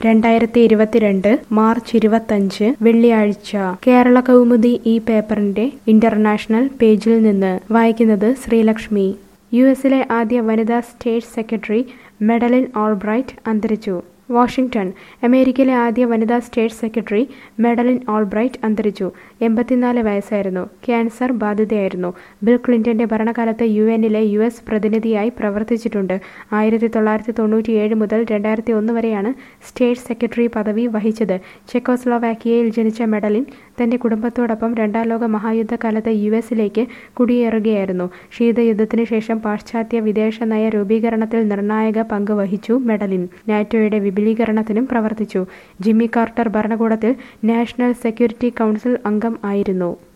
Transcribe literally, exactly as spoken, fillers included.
രണ്ടായിരത്തി ഇരുപത്തിരണ്ട് മാർച്ച് ഇരുപത്തഞ്ച് വെള്ളിയാഴ്ച കേരള കൗമുദി ഈ പേപ്പറിന്റെ ഇന്റർനാഷണൽ പേജിൽ നിന്ന് വായിക്കുന്നത് ശ്രീലക്ഷ്മി. യു എസിലെ ആദ്യ വനിതാ സ്റ്റേറ്റ് സെക്രട്ടറി മെഡലിൻ ഓൾബ്രൈറ്റ് അന്തരിച്ചു. വാഷിംഗ്ടൺ. അമേരിക്കയിലെ ആദ്യ വനിതാ സ്റ്റേറ്റ് സെക്രട്ടറി മെഡലിൻ ഓൾബ്രൈറ്റ് അന്തരിച്ചു. എൺപത്തിനാല് വയസ്സായിരുന്നു. ക്യാൻസർ ബാധിതയായിരുന്നു. ബിൽ ക്ലിന്റന്റെ ഭരണകാലത്ത് യു എന്നിലെ യു എസ് പ്രതിനിധിയായി പ്രവർത്തിച്ചിട്ടുണ്ട്. ആയിരത്തി തൊള്ളായിരത്തി തൊണ്ണൂറ്റിയേഴ് മുതൽ രണ്ടായിരത്തി ഒന്ന് വരെയാണ് സ്റ്റേറ്റ് സെക്രട്ടറി പദവി വഹിച്ചത്. ചെക്കോസ്ലോവാക്യയിൽ ജനിച്ച മെഡലിൻ തന്റെ കുടുംബത്തോടൊപ്പം രണ്ടാം ലോക മഹായുദ്ധകാലത്ത് യു എസിലേക്ക് കുടിയേറുകയായിരുന്നു. ശീതയുദ്ധത്തിനു ശേഷം പാശ്ചാത്യ വിദേശ നയ രൂപീകരണത്തിൽ നിർണായക പങ്ക് വഹിച്ചു മെഡലിൻ. നാറ്റോയുടെ വിപുലീകരണത്തിനും പ്രവർത്തിച്ചു. ജിമ്മി കാർട്ടർ ഭരണകൂടത്തിൽ നാഷണൽ സെക്യൂരിറ്റി കൗൺസിൽ അംഗം ആയിരുന്നു.